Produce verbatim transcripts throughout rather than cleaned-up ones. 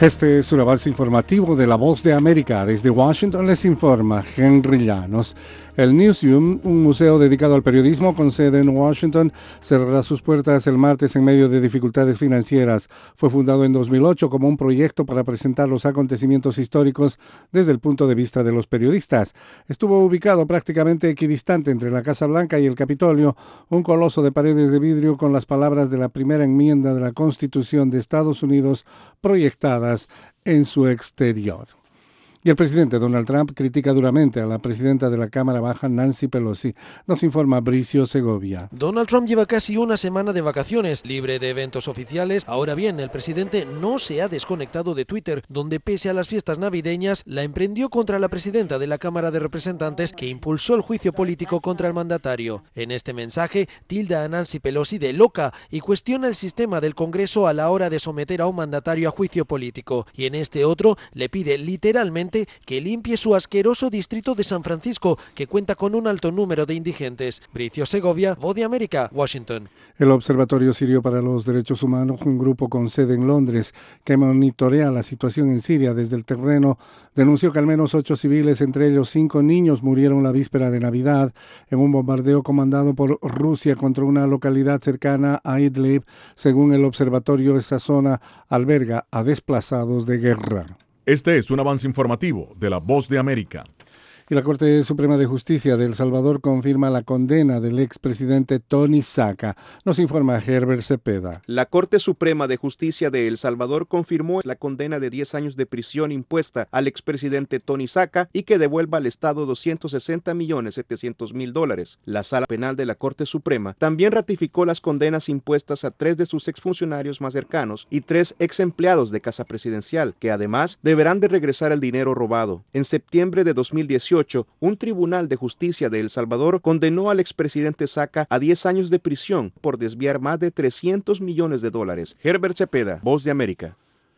Este es un avance informativo de La Voz de América. Desde Washington les informa Henry Llanos. El Newsroom, un museo dedicado al periodismo con sede en Washington, cerrará sus puertas el martes en medio de dificultades financieras. Fue fundado en dos mil ocho como un proyecto para presentar los acontecimientos históricos desde el punto de vista de los periodistas. Estuvo ubicado prácticamente equidistante entre la Casa Blanca y el Capitolio, un coloso de paredes de vidrio con las palabras de la primera enmienda de la Constitución de Estados Unidos proyectadas en su exterior. Y el presidente Donald Trump critica duramente a la presidenta de la Cámara Baja, Nancy Pelosi. Nos informa Bricio Segovia. Donald Trump lleva casi una semana de vacaciones, libre de eventos oficiales. Ahora bien, el presidente no se ha desconectado de Twitter, donde pese a las fiestas navideñas, la emprendió contra la presidenta de la Cámara de Representantes, que impulsó el juicio político contra el mandatario. En este mensaje, tilda a Nancy Pelosi de loca y cuestiona el sistema del Congreso a la hora de someter a un mandatario a juicio político. Y en este otro, le pide literalmente que limpie su asqueroso distrito de San Francisco, que cuenta con un alto número de indigentes. Bricio Segovia, Voz de América, Washington. El Observatorio Sirio para los Derechos Humanos, un grupo con sede en Londres que monitorea la situación en Siria desde el terreno, denunció que al menos ocho civiles, entre ellos cinco niños, murieron la víspera de Navidad en un bombardeo comandado por Rusia contra una localidad cercana a Idlib. Según el observatorio, esa zona alberga a desplazados de guerra. Este es un avance informativo de La Voz de América. Y la Corte Suprema de Justicia de El Salvador confirma la condena del expresidente Tony Saca. Nos informa Herbert Cepeda. La Corte Suprema de Justicia de El Salvador confirmó la condena de diez años de prisión impuesta al expresidente Tony Saca y que devuelva al Estado doscientos sesenta millones setecientos mil dólares. La Sala Penal de la Corte Suprema también ratificó las condenas impuestas a tres de sus exfuncionarios más cercanos y tres ex empleados de Casa Presidencial, que además deberán de regresar el dinero robado. En septiembre de dos mil dieciocho, un tribunal de justicia de El Salvador condenó al expresidente Saca a diez años de prisión por desviar más de trescientos millones de dólares. Herbert Cepeda, Voz de América.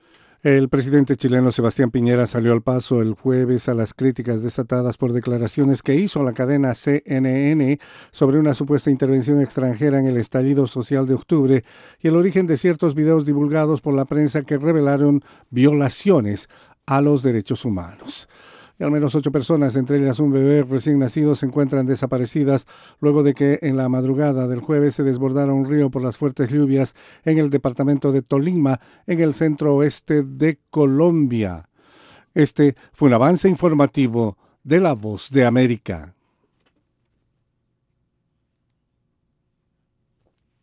El presidente chileno Sebastián Piñera salió al paso el jueves a las críticas desatadas por declaraciones que hizo la cadena C N N sobre una supuesta intervención extranjera en el estallido social de octubre y el origen de ciertos videos divulgados por la prensa que revelaron violaciones a los derechos humanos. Y al menos ocho personas, entre ellas un bebé recién nacido, se encuentran desaparecidas luego de que en la madrugada del jueves se desbordara un río por las fuertes lluvias en el departamento de Tolima, en el centro oeste de Colombia. Este fue un avance informativo de La Voz de América.